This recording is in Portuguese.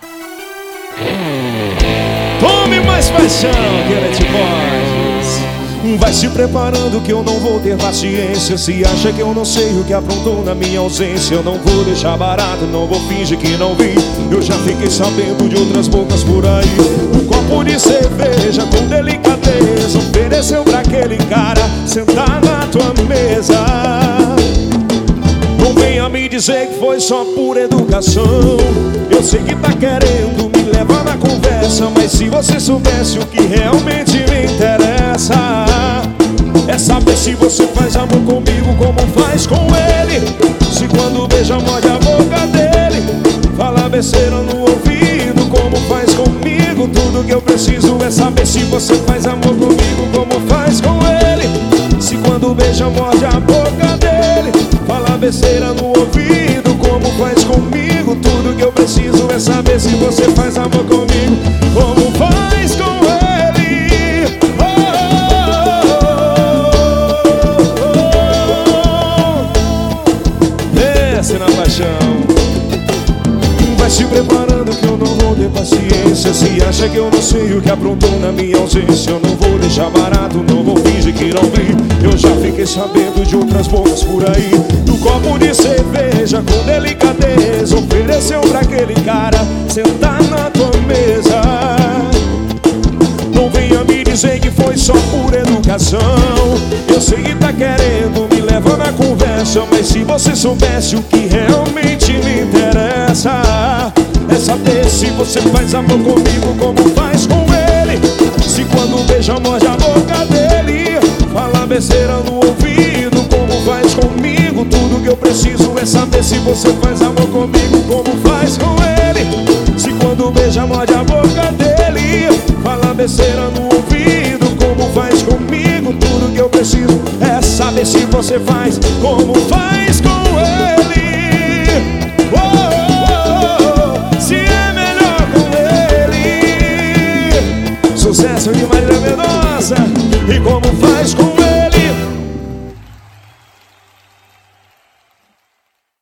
Tome mais paixão, Kenneth Borges. Vai se preparando que eu não vou ter paciência. Se acha que eu não sei o que aprontou na minha ausência, eu não vou deixar barato, não vou fingir que não vi. Eu já fiquei sabendo de outras bocas por aí. Um copo de cerveja com delicadeza ofereceu pra aquele cara sentar na tua mesa. Não venha me dizer que foi só por educação. Eu sei que tá querendo me levar na conversa, mas se você soubesse o que realmente me interessa, é saber se você faz amor comigo como faz com ele. Se quando beija morde a boca dele, fala besteira no ouvido como faz comigo. Tudo que eu preciso é saber se você faz amor comigo como faz com ele. Se quando beija morde a boca dele, fala besteira no ouvido como faz comigo. Tudo que eu preciso é saber se você faz amor comigo como faz com ele. Desce na paixão. Vai se preparando que eu não vou ter paciência. Se acha que eu não sei o que aprontou na minha ausência, eu não vou deixar barato, não vou fingir que não vi. Eu já fiquei sabendo de outras bocas por aí. Do copo de cerveja com delicadeza ofereceu pra aquele cara sentar na tua mesa. Não venha me dizer que foi só por educação. Eu sei que tá querendo me levar na conversa, mas se você soubesse o que realmente me interessa, é saber se você faz amor comigo como faz com ele. Se quando beija morde a boca dele, fala besteira no ouvido como faz comigo. Tudo que eu preciso é saber se você faz amor comigo como faz com ele. Se quando beija morde a boca dele, fala besteira no ouvido como faz comigo. Tudo que eu preciso é saber se você faz como faz com ele. Se é melhor com ele. Sucesso de Marília Mendonça. E como faz com